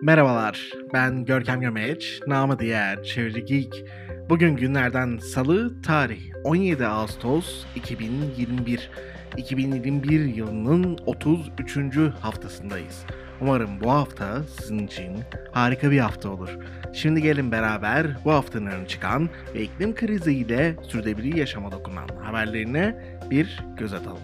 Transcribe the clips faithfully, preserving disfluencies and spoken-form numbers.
Merhabalar, ben Görkem Gömeç, namı diğer Çeviri Geek. Bugün günlerden Salı, tarih on yedi Ağustos iki bin yirmi bir. iki bin yirmi bir yılının otuz üçüncü haftasındayız. Umarım bu hafta sizin için harika bir hafta olur. Şimdi gelin beraber bu haftanın öne çıkan ve iklim kriziyle sürdürülebilir yaşama dokunan haberlerine bir göz atalım.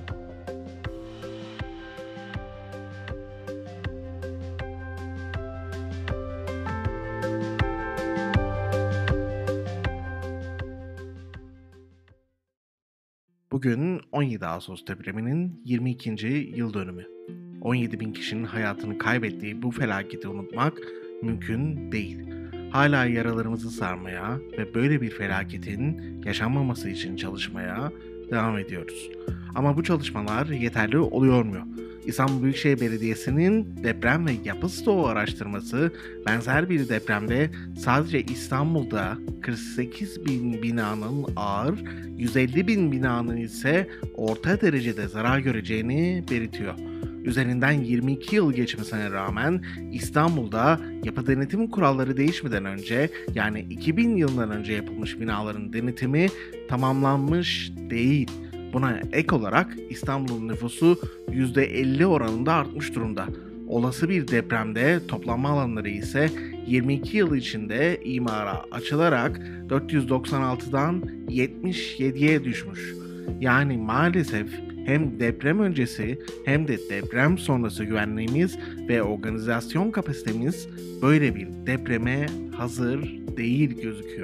Bugün on yedi Ağustos depreminin yirmi ikinci yıl dönümü. on yedi bin kişinin hayatını kaybettiği bu felaketi unutmak mümkün değil. Hala yaralarımızı sarmaya ve böyle bir felaketin yaşanmaması için çalışmaya devam ediyoruz. Ama bu çalışmalar yeterli oluyor mu? İstanbul Büyükşehir Belediyesi'nin deprem ve yapı stoğu araştırması benzer bir depremde sadece İstanbul'da kırk sekiz bin binanın ağır, yüz elli bin binanın ise orta derecede zarar göreceğini belirtiyor. Üzerinden yirmi iki yıl geçmesine rağmen İstanbul'da yapı denetim kuralları değişmeden önce, yani iki bin yılından önce yapılmış binaların denetimi tamamlanmış değil. Buna ek olarak İstanbul'un nüfusu yüzde elli oranında artmış durumda. Olası bir depremde toplanma alanları ise yirmi iki yıl içinde imara açılarak dört yüz doksan altıdan yetmiş yediye düşmüş. Yani maalesef hem deprem öncesi hem de deprem sonrası güvenliğimiz ve organizasyon kapasitemiz böyle bir depreme hazır değil gözüküyor.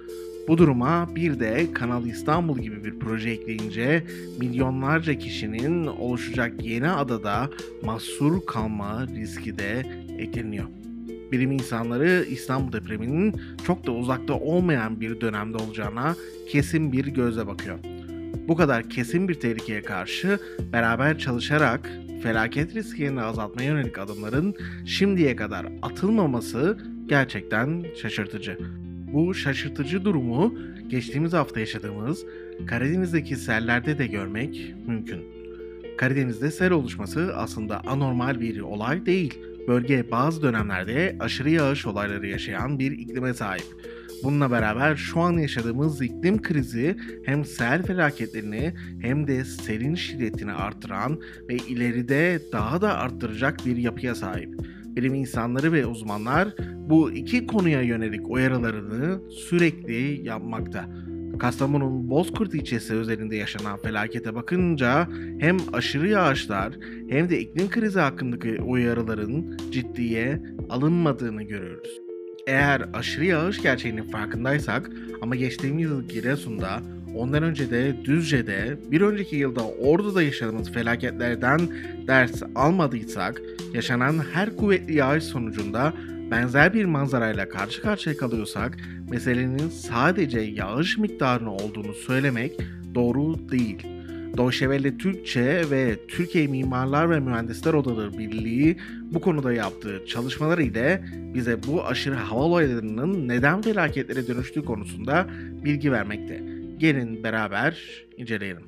Bu duruma bir de Kanal İstanbul gibi bir proje ekleyince milyonlarca kişinin oluşacak yeni adada mahsur kalma riski de ekleniyor. Bilim insanları İstanbul depreminin çok da uzakta olmayan bir dönemde olacağına kesin bir gözle bakıyor. Bu kadar kesin bir tehlikeye karşı beraber çalışarak felaket riskini azaltmaya yönelik adımların şimdiye kadar atılmaması gerçekten şaşırtıcı. Bu şaşırtıcı durumu geçtiğimiz hafta yaşadığımız Karadeniz'deki sellerde de görmek mümkün. Karadeniz'de sel oluşması aslında anormal bir olay değil. Bölge bazı dönemlerde aşırı yağış olayları yaşayan bir iklime sahip. Bununla beraber şu an yaşadığımız iklim krizi hem sel felaketlerini hem de selin şiddetini artıran ve ileride daha da arttıracak bir yapıya sahip. Bilim insanları ve uzmanlar bu iki konuya yönelik uyarılarını sürekli yapmakta. Kastamonu'nun Bozkurt ilçesi özelinde yaşanan felakete bakınca hem aşırı yağışlar hem de iklim krizi hakkındaki uyarıların ciddiye alınmadığını görüyoruz. Eğer aşırı yağış gerçeğinin farkındaysak ama geçtiğimiz yıl Giresun'da, ondan önce de Düzce'de, bir önceki yılda Ordu'da yaşadığımız felaketlerden ders almadıysak, yaşanan her kuvvetli yağış sonucunda benzer bir manzarayla karşı karşıya kalıyorsak, meselenin sadece yağış miktarını olduğunu söylemek doğru değil. Deutsche Welle Türkçe ve Türkiye Mimarlar ve Mühendisler Odaları Birliği bu konuda yaptığı çalışmalar ile bize bu aşırı hava olaylarının neden felaketlere dönüştüğü konusunda bilgi vermekte. Gelin beraber inceleyelim.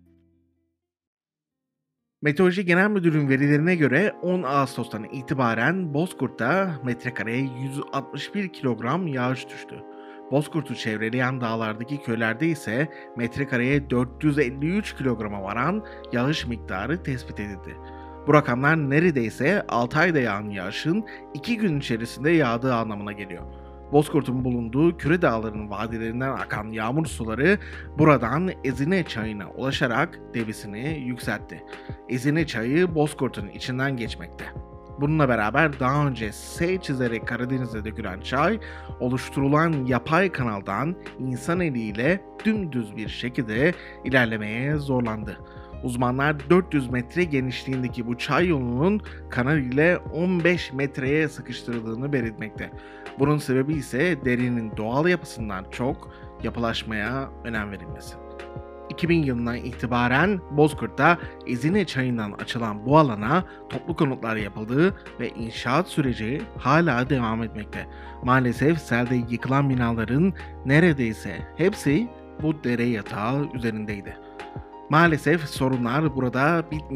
Meteoroloji Genel Müdürlüğü'nün verilerine göre on Ağustos'tan itibaren Bozkurt'ta metrekareye yüz altmış bir kilogram yağış düştü. Bozkurt'u çevreleyen dağlardaki köylerde ise metrekareye dört yüz elli üç kilograma varan yağış miktarı tespit edildi. Bu rakamlar neredeyse altı ayda yağan yağışın iki gün içerisinde yağdığı anlamına geliyor. Bozkurt'un bulunduğu Küre Dağları'nın vadilerinden akan yağmur suları buradan Ezine Çayı'na ulaşarak debisini yükseltti. Ezine Çayı Bozkurt'un içinden geçmekte. Bununla beraber daha önce S çizerek Karadeniz'e dökülen çay, oluşturulan yapay kanaldan insan eliyle dümdüz bir şekilde ilerlemeye zorlandı. Uzmanlar dört yüz metre genişliğindeki bu çay yolunun kanal ile on beş metreye sıkıştırıldığını belirtmekte. Bunun sebebi ise derinin doğal yapısından çok yapılaşmaya önem verilmesi. iki bin yılından itibaren Bozkurt'ta Ezine Çayı'ndan açılan bu alana toplu konutlar yapıldığı ve inşaat süreci hala devam etmekte. Maalesef selde yıkılan binaların neredeyse hepsi bu dere yatağı üzerindeydi. Maalesef sorunlar burada bitmiyor.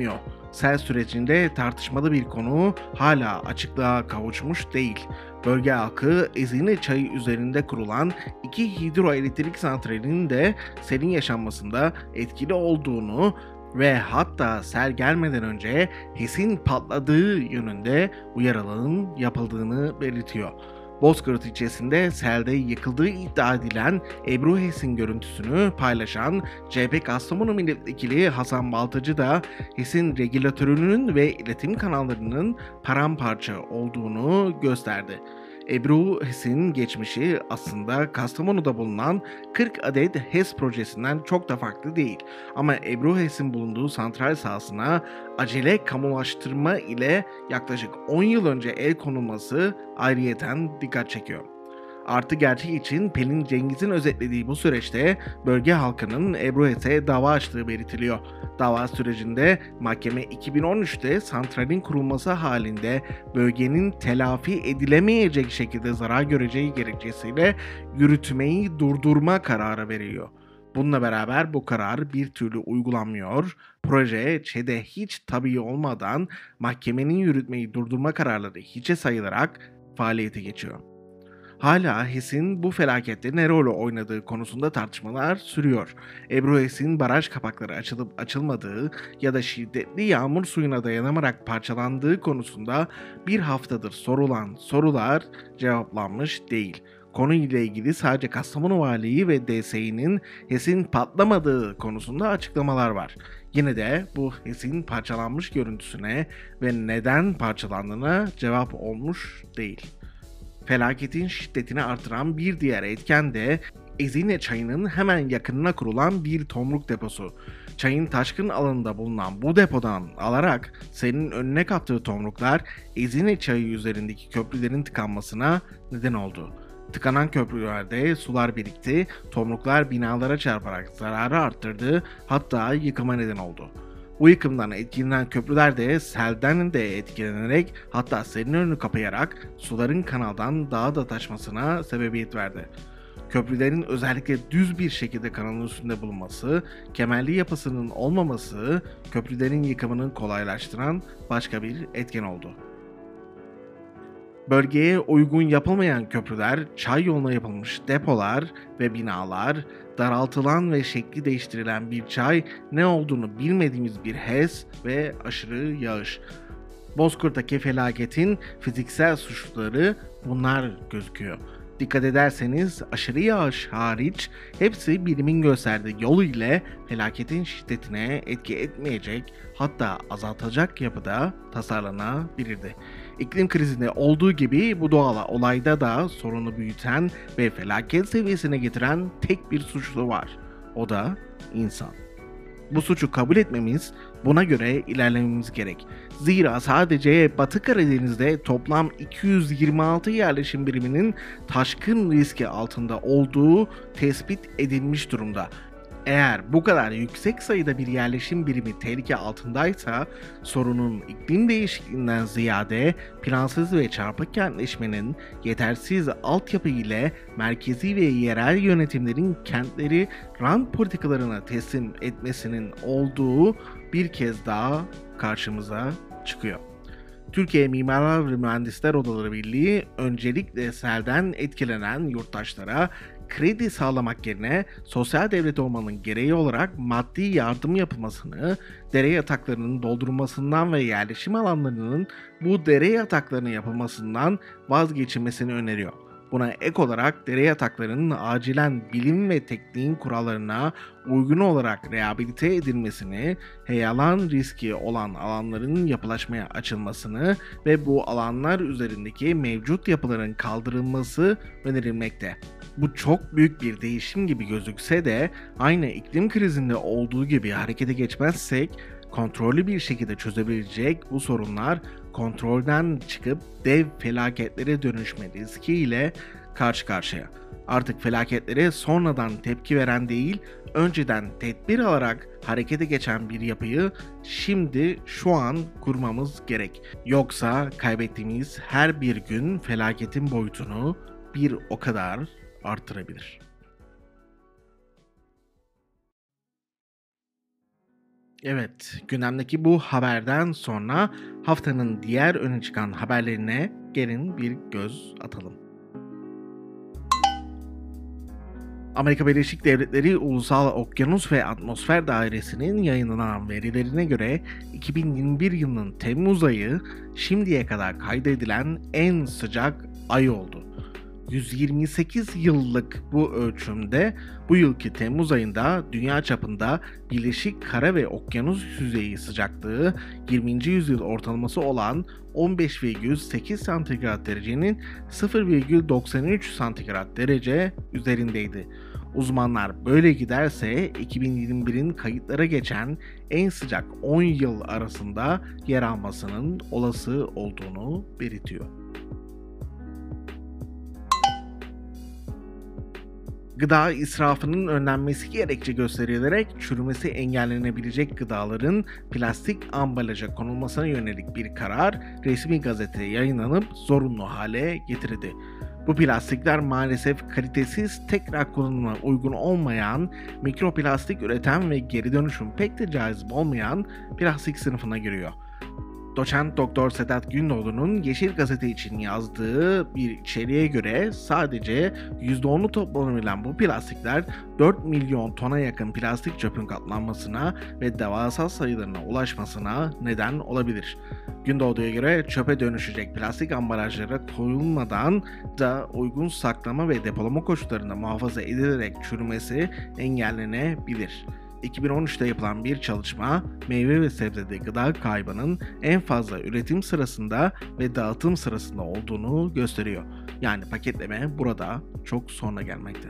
Sel sürecinde tartışmalı bir konu hala açıklığa kavuşmuş değil. Bölge halkı Ezine Çayı üzerinde kurulan iki hidroelektrik santralinin de selin yaşanmasında etkili olduğunu ve hatta sel gelmeden önce HES'in patladığı yönünde uyarıların yapıldığını belirtiyor. Bozkurt ilçesinde selde yıkıldığı iddia edilen Ebru HES'in görüntüsünü paylaşan C H P Kastamonu Milletvekili Hasan Baltacı da HES'in regülatörünün ve iletim kanallarının paramparça olduğunu gösterdi. Ebru HES'in geçmişi aslında Kastamonu'da bulunan kırk adet HES projesinden çok da farklı değil. Ama Ebru HES'in bulunduğu santral sahasına acele kamulaştırma ile yaklaşık on yıl önce el konulması ayrıyeten dikkat çekiyor. Artı gerçek için Pelin Cengiz'in özetlediği bu süreçte bölge halkının Ebru HES'e dava açtığı belirtiliyor. Dava sürecinde mahkeme iki bin on üçte santralin kurulması halinde bölgenin telafi edilemeyecek şekilde zarar göreceği gerekçesiyle yürütmeyi durdurma kararı veriyor. Bununla beraber bu karar bir türlü uygulanmıyor. Proje ÇED'e hiç tabii olmadan mahkemenin yürütmeyi durdurma kararları hiçe sayılarak faaliyete geçiyor. Hala HES'in bu felakette ne rol oynadığı konusunda tartışmalar sürüyor. Ebru HES'in baraj kapakları açılıp açılmadığı ya da şiddetli yağmur suyuna dayanamayarak parçalandığı konusunda bir haftadır sorulan sorular cevaplanmış değil. Konuyla ilgili sadece Kastamonu Valiliği ve D S İ'nin HES'in patlamadığı konusunda açıklamalar var. Yine de bu HES'in parçalanmış görüntüsüne ve neden parçalandığına cevap olmuş değil. Felaketin şiddetini artıran bir diğer etken de Ezine Çayı'nın hemen yakınına kurulan bir tomruk deposu. Çayın taşkın alanında bulunan bu depodan alarak selin önüne kattığı tomruklar Ezine Çayı üzerindeki köprülerin tıkanmasına neden oldu. Tıkanan köprülerde sular birikti, tomruklar binalara çarparak zararı arttırdı, hatta yıkıma neden oldu. Bu yıkımdan etkilenen köprüler de selden de etkilenerek hatta selin önünü kapayarak suların kanaldan daha da taşmasına sebebiyet verdi. Köprülerin özellikle düz bir şekilde kanalın üstünde bulunması, kemerli yapısının olmaması köprülerin yıkımını kolaylaştıran başka bir etken oldu. Bölgeye uygun yapılmayan köprüler, çay yoluna yapılmış depolar ve binalar, daraltılan ve şekli değiştirilen bir çay, ne olduğunu bilmediğimiz bir HES ve aşırı yağış. Bozkurt'taki felaketin fiziksel suçları bunlar gözüküyor. Dikkat ederseniz aşırı yağış hariç hepsi bilimin gösterdiği yol ile felaketin şiddetine etki etmeyecek, hatta azaltacak yapıda tasarlanabilirdi. İklim krizinde olduğu gibi bu doğal olayda da sorunu büyüten ve felaket seviyesine getiren tek bir suçlu var. O da insan. Bu suçu kabul etmemiz, buna göre ilerlememiz gerek. Zira sadece Batı Karadeniz'de toplam iki yüz yirmi altı yerleşim biriminin taşkın riski altında olduğu tespit edilmiş durumda. Eğer bu kadar yüksek sayıda bir yerleşim birimi tehlike altındaysa, sorunun iklim değişikliğinden ziyade plansız ve çarpık kentleşmenin yetersiz altyapı ile merkezi ve yerel yönetimlerin kentleri rant politikalarına teslim etmesinin olduğu bir kez daha karşımıza çıkıyor. Türkiye Mimarlar ve Mühendisler Odaları Birliği öncelikle selden etkilenen yurttaşlara kredi sağlamak yerine sosyal devlet olmanın gereği olarak maddi yardım yapılmasını, dere yataklarının doldurulmasından ve yerleşim alanlarının bu dere yataklarının yapılmasından vazgeçilmesini öneriyor. Buna ek olarak dere yataklarının acilen bilim ve tekniğin kurallarına uygun olarak rehabilite edilmesini, heyelan riski olan alanların yapılaşmaya açılmasını ve bu alanlar üzerindeki mevcut yapıların kaldırılması önerilmekte. Bu çok büyük bir değişim gibi gözükse de aynı iklim krizinde olduğu gibi harekete geçmezsek kontrollü bir şekilde çözebilecek bu sorunlar kontrolden çıkıp dev felaketlere dönüşme riskiyle karşı karşıya. Artık felaketlere sonradan tepki veren değil, önceden tedbir alarak harekete geçen bir yapıyı şimdi şu an kurmamız gerek. Yoksa kaybettiğimiz her bir gün felaketin boyutunu bir o kadar artırabilir. Evet, gündemdeki bu haberden sonra haftanın diğer öne çıkan haberlerine gelin bir göz atalım. Amerika Birleşik Devletleri Ulusal Okyanus ve Atmosfer Dairesi'nin yayınlanan verilerine göre iki bin yirmi bir yılının Temmuz ayı şimdiye kadar kaydedilen en sıcak ay oldu. yüz yirmi sekiz yıllık bu ölçümde bu yılki Temmuz ayında dünya çapında birleşik kara ve okyanus yüzeyi sıcaklığı yirminci yüzyıl ortalaması olan on beş virgül sekiz santigrat derecenin sıfır virgül doksan üç santigrat derece üzerindeydi. Uzmanlar böyle giderse iki bin yirmi birin kayıtlara geçen en sıcak on yıl arasında yer almasının olası olduğunu belirtiyor. Gıda israfının önlenmesi gerekçe gösterilerek çürümesi engellenebilecek gıdaların plastik ambalaja konulmasına yönelik bir karar resmi gazetede yayınlanıp zorunlu hale getirildi. Bu plastikler maalesef kalitesiz, tekrar kullanıma uygun olmayan, mikroplastik üreten ve geri dönüşüm pek de cazip olmayan plastik sınıfına giriyor. Doçent Doktor Sedat Gündoğdu'nun Yeşil Gazete için yazdığı bir içeriğe göre sadece yüzde onu toplanabilen bu plastikler dört milyon tona yakın plastik çöpün katlanmasına ve devasa sayılarına ulaşmasına neden olabilir. Gündoğdu'ya göre çöpe dönüşecek plastik ambalajlara koyulmadan da uygun saklama ve depolama koşullarında muhafaza edilerek çürümesi engellenebilir. iki bin on üçte yapılan bir çalışma, meyve ve sebzede gıda kaybının en fazla üretim sırasında ve dağıtım sırasında olduğunu gösteriyor. Yani paketleme burada çok sonra gelmekte.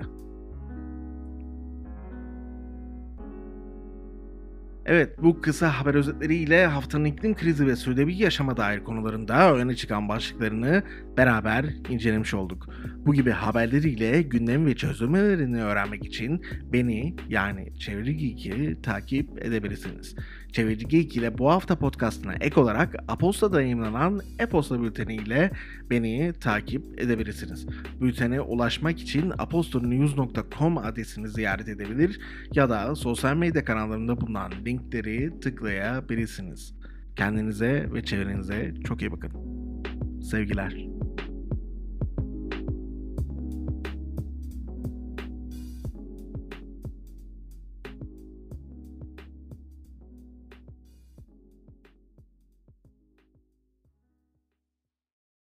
Evet, bu kısa haber özetleriyle haftanın iklim krizi ve sürdürülebilir yaşama dair konularında öne çıkan başlıklarını beraber incelemiş olduk. Bu gibi haberleriyle gündem ve çözümlerini öğrenmek için beni yani Çevreci Geek'i takip edebilirsiniz. Çevreci Geek ile bu hafta podcastına ek olarak Aposta'da yayınlanan e-posta bülteni ile beni takip edebilirsiniz. Bültene ulaşmak için apostonews nokta com adresini ziyaret edebilir ya da sosyal medya kanallarında bulunan linkleri tıklayabilirsiniz. Kendinize ve çevrenize çok iyi bakın. Sevgiler.